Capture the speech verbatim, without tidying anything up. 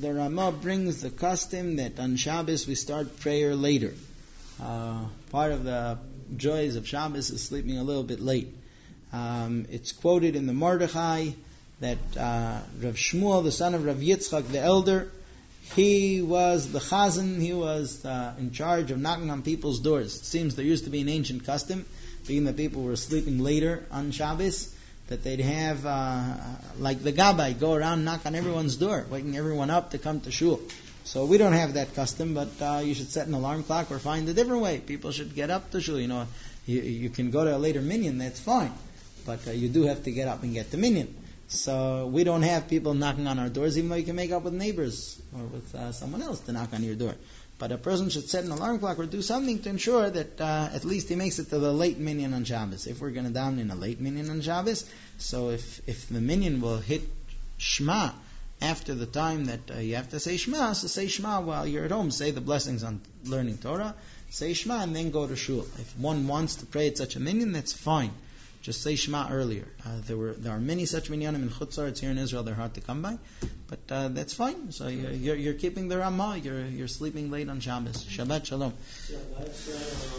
the Ramah brings the custom that on Shabbos we start prayer later. Uh, part of the joys of Shabbos is sleeping a little bit late. Um, it's quoted in the Mordechai that uh, Rav Shmuel, the son of Rav Yitzchak, the elder, he was the chazan, he was uh, in charge of knocking on people's doors. It seems there used to be an ancient custom, being that people were sleeping later on Shabbos, that they'd have, uh, like the Gabbai, go around knock on everyone's door, waking everyone up to come to shul. So we don't have that custom, but uh, you should set an alarm clock or find a different way. People should get up to shul. You know, you, you can go to a later minyan, that's fine, but uh, you do have to get up and get the minyan. So we don't have people knocking on our doors, even though you can make up with neighbors or with uh, someone else to knock on your door. But a person should set an alarm clock or do something to ensure that uh, at least he makes it to the late minyan on Shabbos. If we're going to down in a late minyan on Shabbos, so if, if the minyan will hit Shema after the time that uh, you have to say Shema, so say Shema while you're at home. Say the blessings on learning Torah, say Shema, and then go to shul. If one wants to pray at such a minyan, that's fine. Just say Shema earlier. Uh, there were there are many such minyanim in Chutz La'aretz here in Israel. They're hard to come by, but uh, that's fine. So you're, you're, you're keeping the Ramah. You're you're sleeping late on Shabbos. Shabbat Shalom.